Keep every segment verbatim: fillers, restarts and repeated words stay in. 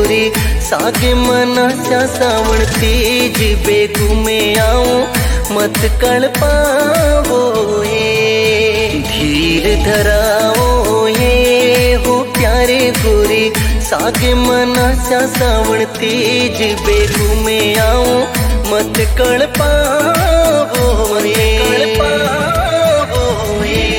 गोरी सागे मनाचा सावण तीज बेगुमे आऊं मत कल पावो ये धीर धराओ ये हो प्यारे गोरी सागे मनाचा सावण तीज बेगुमे आऊं मत कल पावो ये पावो ये।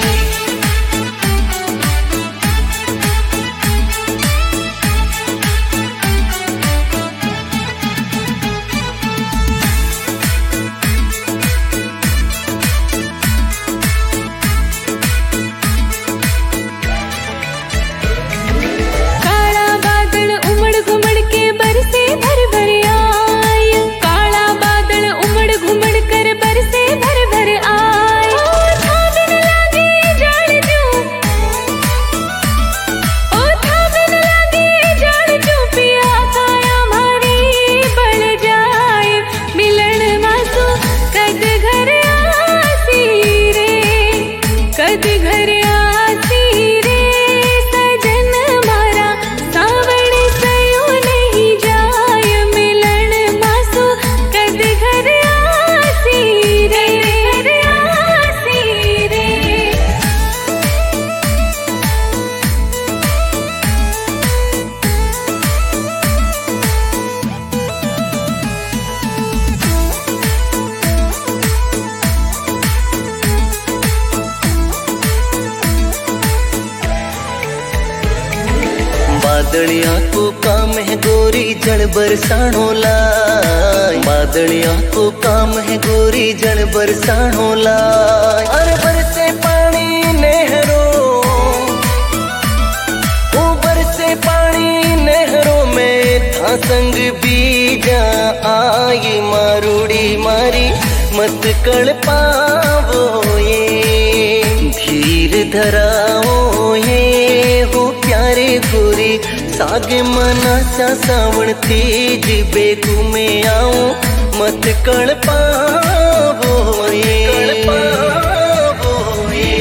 बादलिया को काम है गोरी जल बरसानो लाय बादलिया को काम है गोरी जल बरसानो लाय अरे बरसे पानी नहरों ओ बरसे पानी नहरों में था संग बीजा आई मारूड़ी मारी मत कल पावो ये धीर धराओ ये हो प्यारे गोरी सागे मनाचा सावण तीज बेगुमे आऊं मत कल पावो ये पावो ये।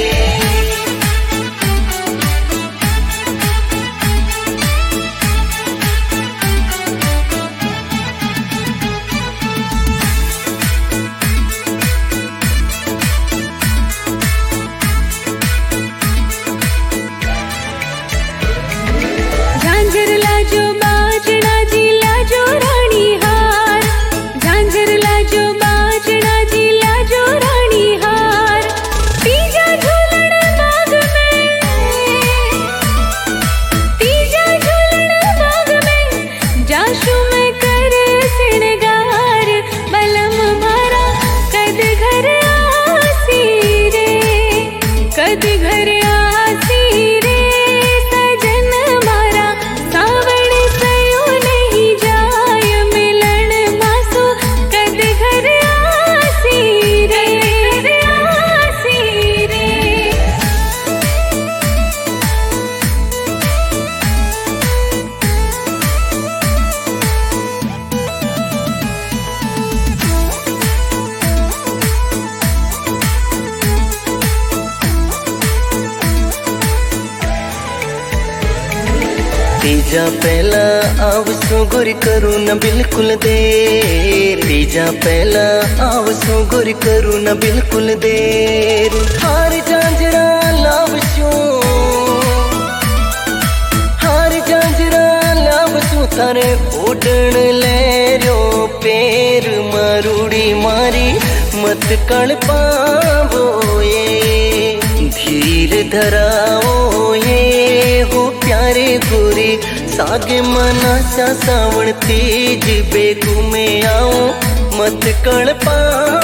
झांझर लाजो बाजना जी लाजो रानी हार झांझर लाजो बाजना जी लाजो रानी हार तीजा झूलण बाग में तीजा झूलण बाग में जाशु मैं कर सिणगार बलम मारा कद घर आसी रे कद घर आसी रे तीजा पहला आवसो गोरी करू न बिल्कुल देर तीजा पहला आवसो गोरी करू न बिल्कुल देर हार झांझरा लावसो हार झांझरा लावसो थारे ओडण लेरो पैर मारूड़ी मारी मत कल पावो ये धीर धराओ ये हो प्यारे गोरी सागे मनाचा सावण तीज बेगुमे आऊं मत कल पावो।